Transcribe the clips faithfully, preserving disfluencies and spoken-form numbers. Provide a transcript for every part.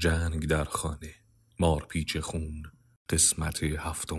جنگ در خانه، مارپیچ خون، قسمت هفتم.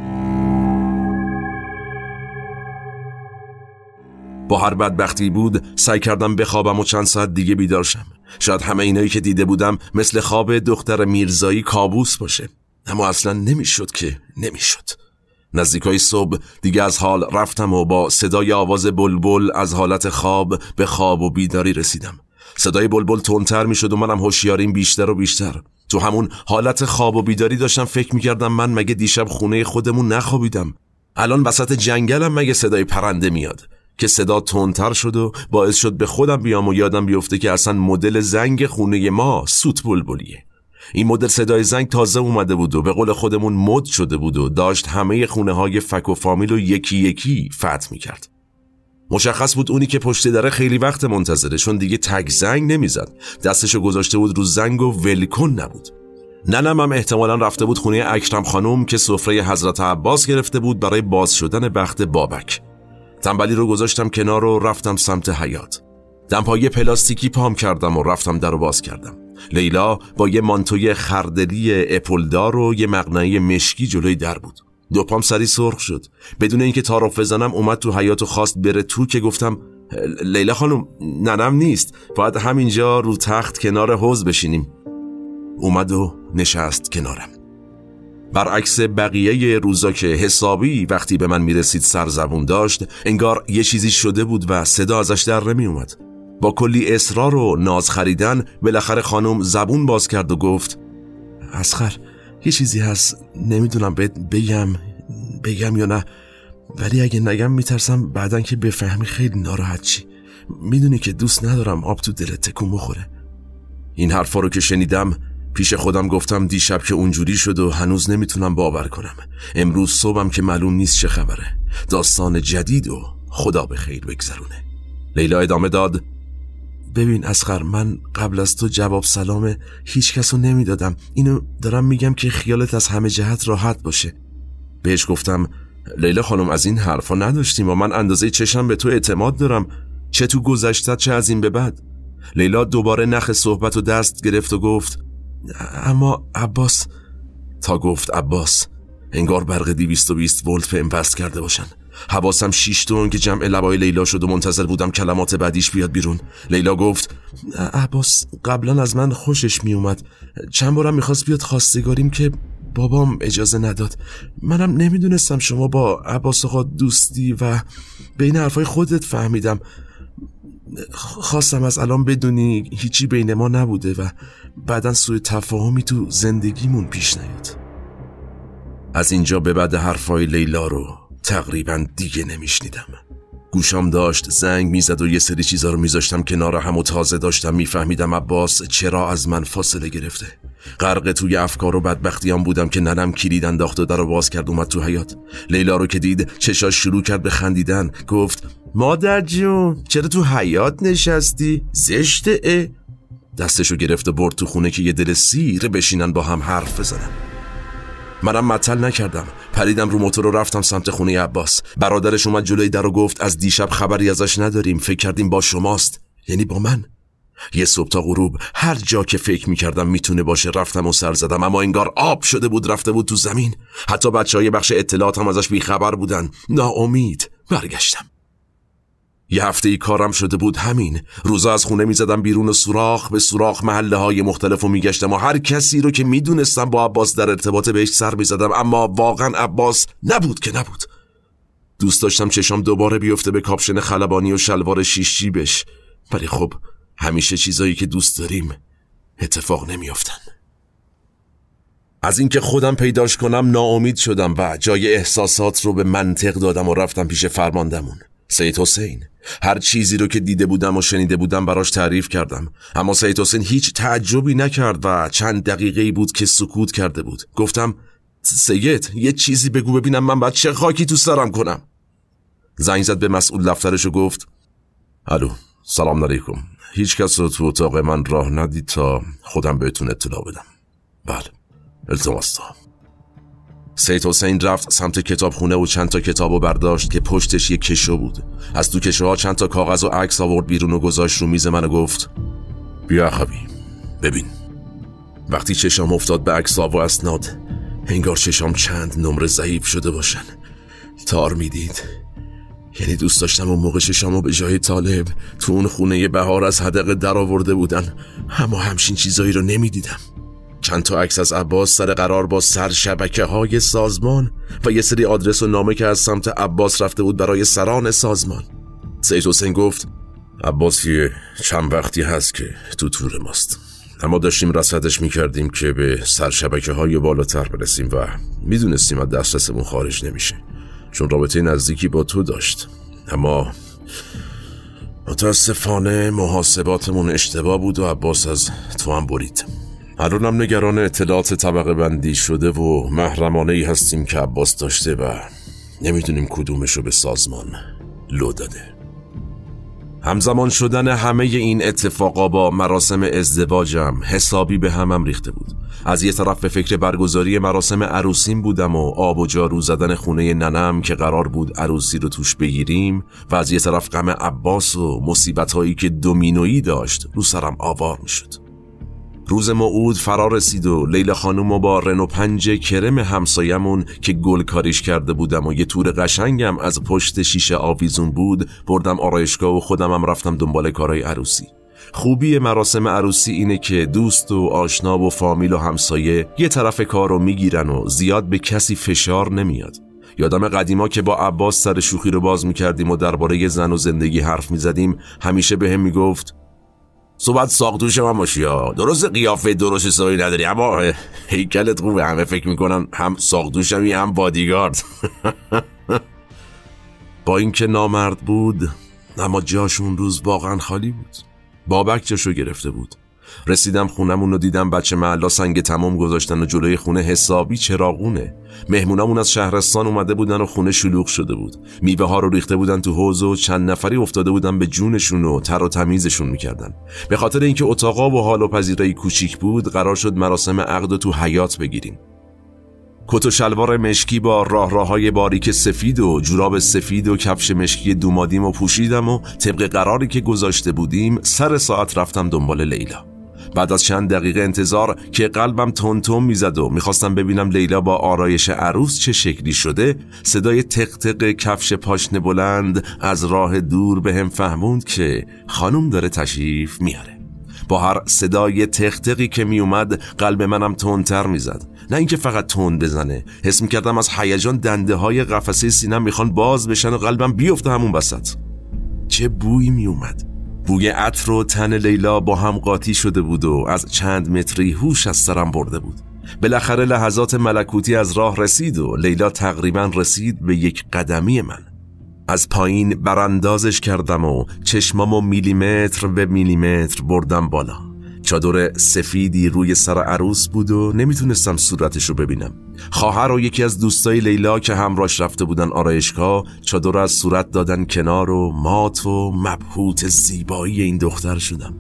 با هر بدبختی بود سعی کردم بخوابم و چند ساعت دیگه بیدار شم. شاید همه اینایی که دیده بودم مثل خواب دختر میرزایی کابوس باشه، اما اصلا نمیشد که نمیشد. نزدیکای صبح دیگه از حال رفتم و با صدای آواز بلبل از حالت خواب به خواب و بیداری رسیدم. صدای بلبل تندتر میشد و منم هوشیاریم بیشتر و بیشتر. تو همون حالت خواب و بیداری داشتم فکر میکردم من مگه دیشب خونه خودمون نخوابیدم؟ الان وسط جنگلم مگه صدای پرنده میاد؟ که صدا تندتر شد و باعث شد به خودم بیام و یادم بیفته که اصلا مدل زنگ خونه ما سوت بلبلیه. این مدل صدای زنگ تازه اومده بود و به قول خودمون مد شده بود و داشت همه خونه های فک و فامیل رو یکی یکی فتح میکرد. مشخص بود اونی که پشت دره خیلی وقت منتظره، چون دیگه تک زنگ نمیزد. دستشو گذاشته بود رو زنگ و ولکن نبود. ننم هم احتمالاً رفته بود خونه اکرم خانم که سفره حضرت عباس گرفته بود برای باز شدن بخت بابک. تنبلی رو گذاشتم کنار و رفتم سمت حیاط. دمپایی پلاستیکی پام کردم و رفتم در رو باز کردم. لیلا با یه مانتوی خردلی اپلدار و یه مقنعه مشکی جلوی در بود. دو پام سری سرخ شد. بدون اینکه تعارف بزنم اومد تو حیاط و خواست بره تو که گفتم لیلا خانم ننم نیست، باید همینجا رو تخت کنار حوض بشینیم. اومد و نشست کنارم. برعکس بقیه روزا که حسابی وقتی به من میرسید سرزبون داشت، انگار یه چیزی شده بود و صدا ازش در نمی اومد. با کلی اصرار و ناز خریدن بالاخره خانم زبون باز کرد و گفت اصغر یه چیزی هست، نمیدونم بهت بگم بگم یا نه، ولی اگه نگم میترسم بعدن که بفهمی خیلی ناراحت چی. میدونی که دوست ندارم آب تو دلت تکون بخوره. این حرفا رو که شنیدم پیش خودم گفتم دیشب که اونجوری شد و هنوز نمیتونم باور کنم. امروز صبحم که معلوم نیست چه خبره. داستان جدید و خدا به خیر بگذرونه. لیلا ادامه داد ببین اصغر، من قبل از تو جواب سلام هیچ کسو نمیدادم. اینو دارم میگم که خیالت از همه جهت راحت باشه. بهش گفتم لیلا خانم از این حرفا نداشتیم و من اندازه چشم به تو اعتماد دارم، چه تو گذشته چه از این به بعد. لیلا دوباره نخ صحبت و دست گرفت و گفت اما عباس. تا گفت عباس انگار برق دویست و بیست ولت فهم پست کرده باشن. حواسم شیش تون که جمع لبای لیلا شد و منتظر بودم کلمات بعدیش بیاد بیرون. لیلا گفت عباس قبلا از من خوشش می اومد، چند بارم میخواست بیاد خواستگاریم که بابام اجازه نداد. منم نمیدونستم شما با عباس آقا دوستی و بین حرفای خودت فهمیدم. خواستم از الان بدونی هیچی بین ما نبوده و بعدن سوء تفاهمی تو زندگیمون پیش نیاد. از اینجا به بعد حرفای لیلا رو تقریبا دیگه نمیشنیدم. گوشام داشت زنگ میزد و یه سری چیزا رو میذاشتم کنار هم و تازه داشتم میفهمیدم عباس چرا از من فاصله گرفته. غرق توی افکار و بدبختیام بودم که ننم کلید انداخت و در رو باز کرد اومد تو حیاط. لیلا رو که دید چشاش شروع کرد به خندیدن. گفت مادر جون چرا تو حیاط نشستی؟ زشته اه؟ دستشو گرفت و برد تو خونه که یه دل سیر بشینن با هم حرف بزنن. منم مطل نکردم، پریدم رو موتور و رفتم سمت خونه عباس. برادرش اومد جلوی در و گفت از دیشب خبری ازش نداریم، فکر کردیم با شماست، یعنی با من. یه صبح تا غروب هر جا که فکر میکردم میتونه باشه رفتم و سر زدم، اما انگار آب شده بود رفته بود تو زمین. حتی بچهای بخش اطلاعات هم ازش بیخبر بودن. ناامید برگشتم. یه هفته ای کارم شده بود همین. روزا از خونه میزدم بیرون و سوراخ به سوراخ محله های مختلف رو میگشتم و هر کسی رو که میدونستم با عباس در ارتباط بهش سر میزدم، اما واقعا عباس نبود که نبود. دوست داشتم چشام دوباره بیفته به کاپشن خلبانی و شلوار شیش جیبش، ولی خب همیشه چیزایی که دوست داریم اتفاق نمیافتن. از اینکه خودم پیداش کنم ناامید شدم و جای احساسات رو به منطق دادم و رفتم پیش فرماندمون سید حسین. هر چیزی رو که دیده بودم و شنیده بودم براش تعریف کردم، اما سید حسین هیچ تعجبی نکرد و چند دقیقه‌ای بود که سکوت کرده بود. گفتم سید یه چیزی بگو ببینم من باید چه خاکی تو سرم کنم. زنگ زد به مسئول دفترش و گفت الو سلام علیکم، هیچ کس رو تو اتاق من راه ندید تا خودم بهتون اطلاع بدم. بله التماس دارم. سید حسین رفت سمت کتابخونه و چند تا کتابو برداشت که پشتش یک کشو بود. از تو کشوها چند تا کاغذ و عکس آورد بیرون و گذاشت رو میز من و گفت بیا خبی ببین. وقتی چشام افتاد به عکس‌ها و اسناد، انگار چشام چند نمره ضعیف شده باشن. تار میدید. یعنی دوست داشتم اون موقع چشامو به جای طالب تو اون خونه بهار از حدقه در آورده بودن، اما همچین چیزایی رو نمیدیدم. چند تا عکس از عباس سر قرار با سر شبکه های سازمان و یه سری آدرس و نامه که از سمت عباس رفته بود برای سران سازمان. سید حسین گفت عباس یه چند وقتی هست که تو تور ماست، اما داشتیم رصدش میکردیم که به سر شبکه های بالاتر برسیم و میدونستیم از دسترسمون خارج نمیشه چون رابطه نزدیکی با تو داشت. اما متاسفانه محاسباتمون اشتباه بود و عباس از تو هم برید. الانم نگران اطلاعات طبقه بندی شده و محرمانه ای هستیم که عباس داشته و نمیدونیم کدومشو به سازمان لو داده. همزمان شدن همه این اتفاقا با مراسم ازدواجم حسابی به همم ریخته بود. از یه طرف به فکر برگزاری مراسم عروسیم بودم و آب و جارو زدن خونه ننم که قرار بود عروسی رو توش بگیریم، و از یه طرف غم عباس و مصیبت‌هایی که دومینویی داشت رو سرم آوار می‌شد. روز موعود فرا رسید و لیلا خانومو با رنو پنج کرم همسایمون که گل کاریش کرده بودم و یه تور قشنگم از پشت شیشه آویزون بود بردم آرایشگاه و خودمم رفتم دنبال کارهای عروسی. خوبی مراسم عروسی اینه که دوست و آشنا و فامیل و همسایه یه طرف کار رو میگیرن و زیاد به کسی فشار نمیاد. یادم قدیما که با عباس سر شوخی رو باز میکردیم و درباره زن و زندگی حرف میزدیم، همیشه به هم میگفت صحبت ساقدوش من باشی ها، درست قیافه درست حسابی نداری اما هیکلت خوبه. همه فکر میکنن هم ساقدوشمی هم بادیگارد. با اینکه نامرد بود اما جاش اون روز واقعا خالی بود. بابک جاشو گرفته بود. رسیدم خونمون رو دیدم بچه محلا سنگ تمام گذاشتن و جلوی خونه حسابی چراغونه. مهمونامون از شهرستان اومده بودن و خونه شلوغ شده بود. میوه ها رو ریخته بودن تو حوض و چند نفری افتاده بودن به جونشون و تر و تمیزشون میکردن. به خاطر اینکه اتاقا و حال و پذیرایی کوچیک بود قرار شد مراسم عقد تو حیاط بگیریم. کت و شلوار مشکی با راه راههای باریک سفید و جوراب سفید و کفش مشکی دومادیم و پوشیدم و طبق قراری که گذاشته بودیم سر ساعت رفتم دنبال لیلا. بعد از چند دقیقه انتظار که قلبم تون تون میزد و میخواستم ببینم لیلا با آرایش عروس چه شکلی شده، صدای تق تق کفش پاشنه بلند از راه دور به هم فهموند که خانم داره تشریف میاره. با هر صدای تق تقی که میومد قلب منم تندتر میزد. نه اینکه فقط تند بزنه، حس میکردم از هیجان دنده های قفسه سینم میخوان باز بشن و قلبم بیفته همون وسط. چه بویی میومد. بوی عطر و تن لیلا با هم قاطی شده بود و از چند متری هوش از سرم برده بود. بالاخره لحظات ملکوتی از راه رسید و لیلا تقریبا رسید به یک قدمی من. از پایین براندازش کردم و چشمامو میلیمتر به میلیمتر بردم بالا. چادر سفیدی روی سر عروس بود و نمیتونستم صورتشو ببینم. خواهر و یکی از دوستای لیلا که همراهش رفته بودن آرایشگاه چادر از صورت دادن کنار و مات و مبهوت زیبایی این دختر شدم.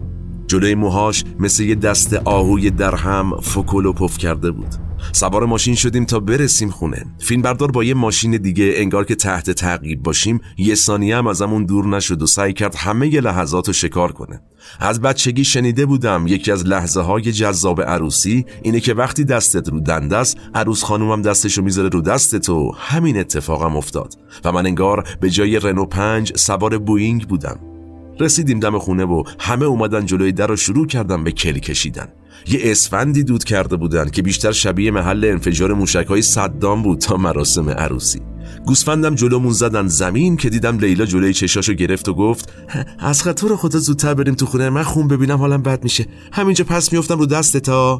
جلوی موهاش مثل یه دست آهوی درهم فکل و پف کرده بود. سوار ماشین شدیم تا برسیم خونه. فیلمبردار با یه ماشین دیگه انگار که تحت تعقیب باشیم یه ثانیه هم ازمون دور نشد و سعی کرد همه ی لحظات رو شکار کنه. از بچگی شنیده بودم یکی از لحظه های جذاب عروسی اینه که وقتی دستت رو دنده است عروس خانومم دستشو میذاره رو دستت و همین اتفاقم افتاد و من انگار به جای رنو پنج سوار بوینگ بودم. رسیدیم دم خونه و همه اومدن جلوی در رو شروع کردن به کلی کشیدن. یه اسفندی دود کرده بودن که بیشتر شبیه محل انفجار موشک‌های صدام بود تا مراسم عروسی. گوسفندم جلومون زدن زمین که دیدم لیلا جلوی چشاشو گرفت و گفت از خاطر خدا زودتر بریم تو خونه، من خون ببینم حالم بد میشه، همینجا پس میافتم رو دست تا.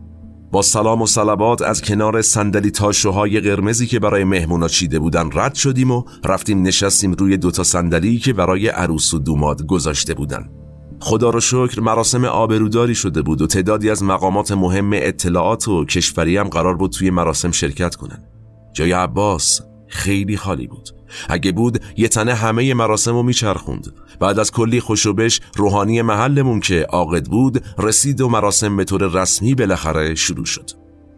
با سلام و صلوات از کنار صندلی تاشوهای قرمزی که برای مهمونا چیده بودن رد شدیم و رفتیم نشستیم روی دوتا صندلی که برای عروس و دوماد گذاشته بودن. خدا رو شکر مراسم آبروداری شده بود و تعدادی از مقامات مهم اطلاعات و کشوری هم قرار بود توی مراسم شرکت کنن. جای عباس خیلی خالی بود. اگه بود یه تنه همه مراسم رو میچرخوند. بعد از کلی خوشوبش روحانی محلمون که عاقد بود رسید و مراسم به طور رسمی بالاخره شروع شد.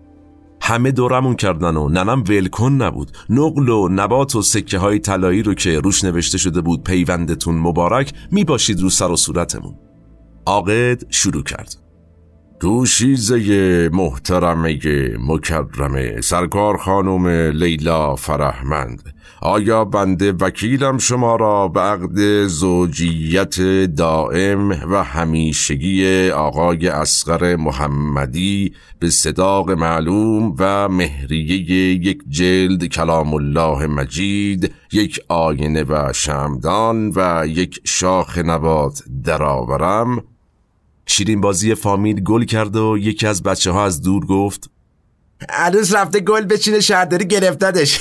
همه دورمون کردن و ننم ولکن نبود. نقل و نبات و سکه های طلایی رو که روش نوشته شده بود پیوندتون مبارک میباشید رو سر و صورتمون. عاقد شروع کرد. دوشیزه محترمه مکرمه سرکار خانم لیلا فرهمند، آیا بنده وکیلم شما را به عقد زوجیت دائم و همیشگی آقای اصغر محمدی به صداق معلوم و مهریه یک جلد کلام الله مجید، یک آینه و شمعدان و یک شاخ نبات درآورم؟ شیرین بازی فامیل گل کرد و یکی از بچه ها از دور گفت عروس رفته گل بچینه شهرداری گرفتدش.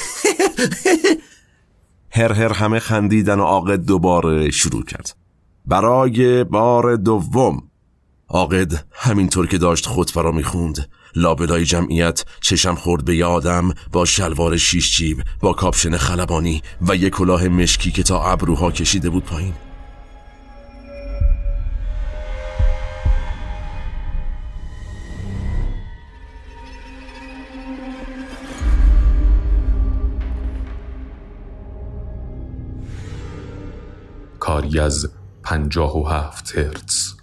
هر هر همه خندیدن و عاقد دوباره شروع کرد. برای بار دوم. عاقد همینطور که داشت خطبه را میخوند، لابلای جمعیت چشم خورد به یه آدم با شلوار شیش جیب با کاپشن خلبانی و یک کلاه مشکی که تا ابروها کشیده بود پایین. کاری از پنجاه و هفت هرتز.